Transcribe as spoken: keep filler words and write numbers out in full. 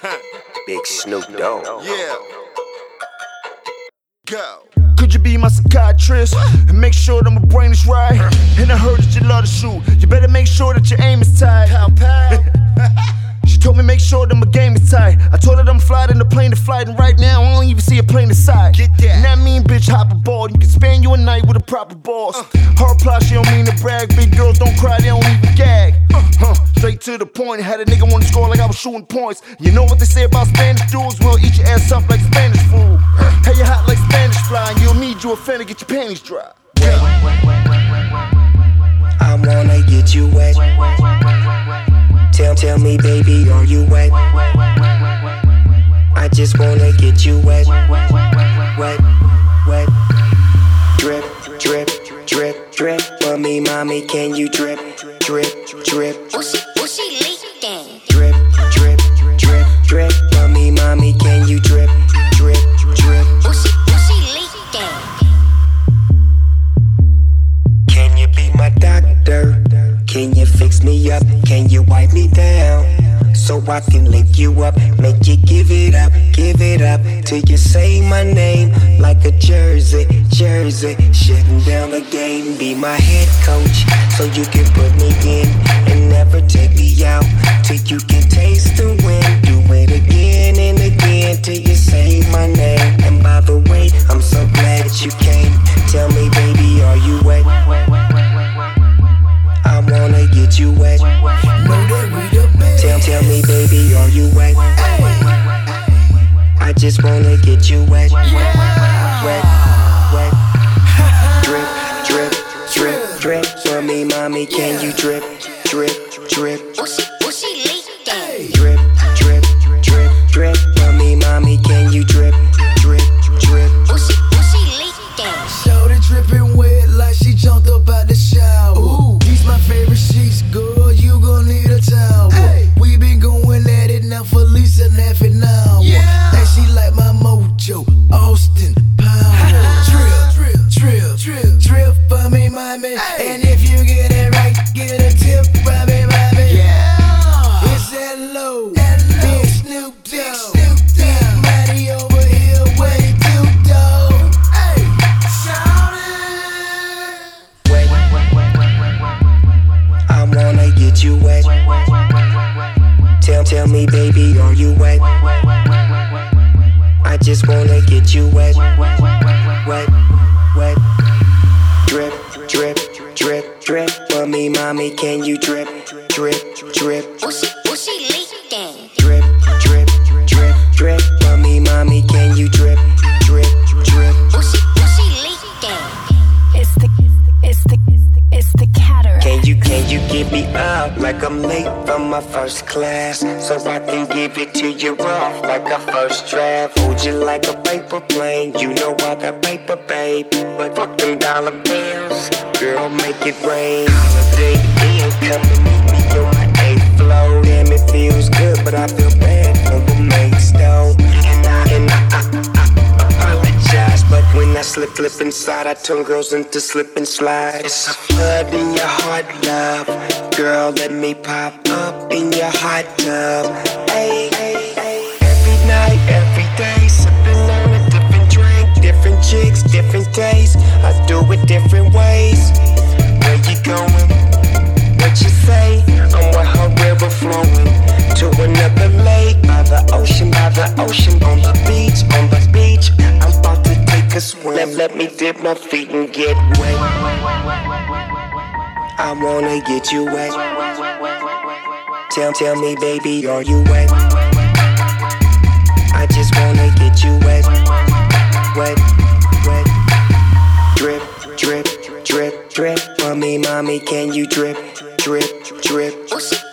Big Snoop Dogg. Yeah. Go. Could you be my psychiatrist and make sure that my brain is right? And I heard that you love to shoot. You better make sure that your aim is tight. Pow, pow. She told me make sure that my game is tight. I told her that I'm flying in the plane to flight, and right now I don't even see a plane inside. Get that. And that mean bitch hop aboard. You can span you a night with a proper boss. Uh. Her plot, she don't mean to brag. Big girls don't cry, they don't even gag. Uh. Huh. Straight to the point. Had a nigga wanna score like I was shooting points. You know what they say about Spanish dudes? We'll eat your ass up like Spanish food. Hey, you hot like Spanish fly, and you'll need you a fan to get your panties dry. Wet. I wanna get you wet. Tell, tell me, baby, are you wet? I just wanna get you wet. Wet, wet. Drip, drip, drip, drip. For me, mommy, can you drip, drip, drip? What's she, what's she leaking? Drip, drip, drip, drip. For me, mommy, can you drip, drip, drip? What's she, what's she leaking? Can you be my doctor? Can you fix me up? Can you wipe me down? So I can lick you up, make you give it up, give it up till you say my name like a jersey, jersey. Shutting down the game, be my head coach, so you can put me in and never take me out till you can taste the win. Do it again and again till you say my name. And by the way, I'm so glad that you came. Tell me, baby, are you wet? I wanna get you wet. Tell, tell me, baby, are you wet? I just wanna get you wet. Wet, wet. Drip, drip, drip, drip. For me, mommy, can you drip, drip, drip? What's she, what's she leaking? Drip, drip, drip, drip. For me, mommy, can you drip, drip, drip? What's she, what's she leaking? Shorty dripping wet like she jumped up out the shower. Ooh. These my favorite sheets, girl, you gon' need a towel. Hey. We been going at it now for at least a half an hour. Yeah. And she like my mojo, Austin Power. Drip, drip, drip, drip, drip for me, mommy. Hey. And if you get it right, get a tip from me, mommy. Yeah. It's that low, Big Snoop Dogg. Big Money over here, what it do, dog? Hey, shout it. Wet. I wanna get you wet. Tell, tell me, baby, are you wet? I just wanna get you wet. Wet, wet. Drip, drip, drip, drip. For me, mommy, can you drip, drip, drip? What's she, what's she leaking? Drip, drip, drip, drip. For me, mommy, can you drip, drip, drip? What's she, what's she leaking? It's the, it's the, it's the, it's the cataract. Can you, can you give me up like I'm late from my first class, so I can give it to you off like a first draft? Hold you like a paper plane, you know I got paper, babe, but fuck them dollar bills, girl, make it rain. Holiday Inn, come and meet me on my eighth floor. Damn, it feels good, but I feel bad for the mates though. And I, and I, I, I, I apologize, but when I slip, slip inside, I turn girls into slip and slide. It's a flood in your heart, love. Girl, let me pop up in your hot tub. Ay, ay, ay. Every night, every day, sipping on a different drink, different chicks, different days. I do it different ways. Where you going? What you say? I'm with her river flowing to another lake, by the ocean, by the ocean, on the beach, on the beach. I'm about to take a swim. Let, let me dip my feet and get wet. I wanna get you wet. Tell, tell me, baby, are you wet? I just wanna get you wet. Wet, wet. Drip, drip, drip, drip. For me, mommy, can you drip, drip, drip? What's she,